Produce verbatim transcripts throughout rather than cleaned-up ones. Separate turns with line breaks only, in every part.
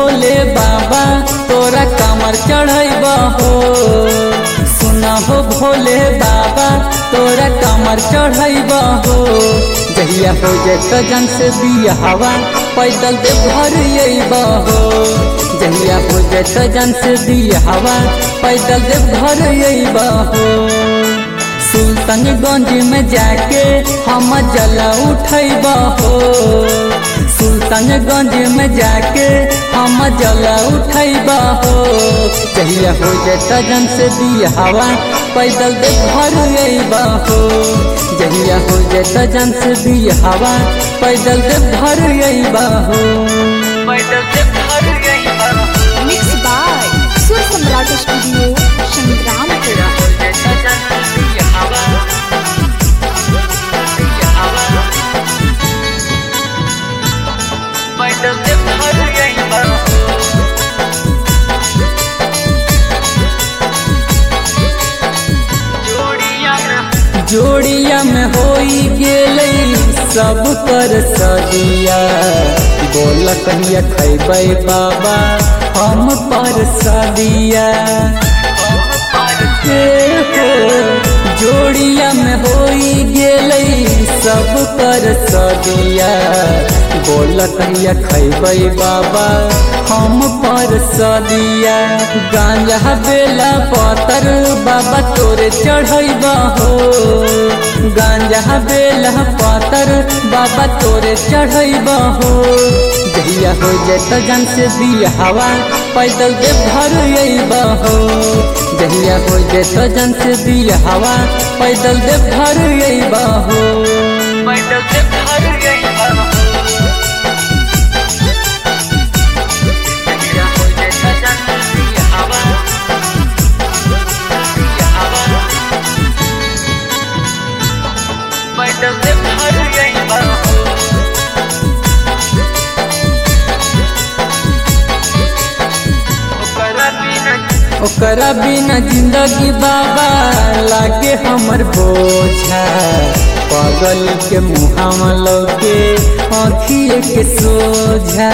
भोले बाबा तोरा कमर चढ़ैबा हो। सुना हो भोले बाबा तोरा कमर चढ़ैबा हो। जहिया हो जाए जन से दिया हवा पैदल दे घर अइबा हो। जहिया हो जाए जन से दिया हवा पैदल दे घर अइबा हो। सुल्तानगंज में जाके हम जला उठैबा हो। सुल्तानगंज में जाके हम जला उठैबा हो। जहिया हो जाए जन से दिया हवा पैदल दे घर अइबा हो। जहिया हो जाए जन से दिया हवा पैदल दे घर अइबा हो। पैदल दे घर अइबा हो।
मिक्स बाय सुर सम्राट स्टूडियो संग्रामपुर।
जोड़िया में होई गेलै सब कर सदिया। बोल कहिया खैबै बाबा हम पर सदिया। जोड़िया में होई गेलै सब कर सदिया। बोल कहिया खैबै बाबा हम पर सदिया। गांजा बेला पतर बाबा तोरे चढ़ैबा हो। गांजा बेला पतर बाबा तोरे चढ़ैबा हो। जहिया हो जाए जन से दिया हवा पैदल दे घर अइबा हो। जहिया हो जाए जन से दिया हवा पैदल दे घर अइबा हो। पैदल दे घर अइबा हो। पैदल दे घर अइबा हो। ओकरा बिना जिंदगी बाबा लागे हमर बोझा। पागल के मुहावा लौके आँखिए के सोझा।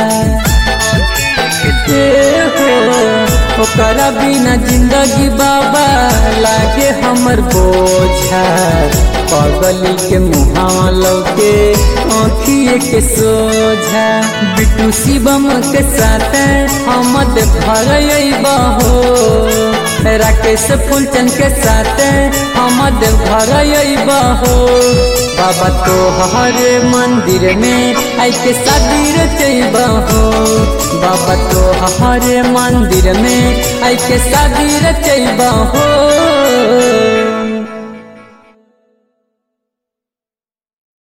ओकरा बिना जिंदगी बाबा लागे हमर बोझा। पागल के मुहावा लौके आँखिए के सोझा। बिट्टू शिवम के साथ हम घर अइबा हो। राकेश फूलचंद के साथ हम घर अइबा हो। बाबा तो हरे मंदिर में आई के शादी रचैबा हो। बाबा तो हरे मंदिर में आई के शादी रचैबा हो।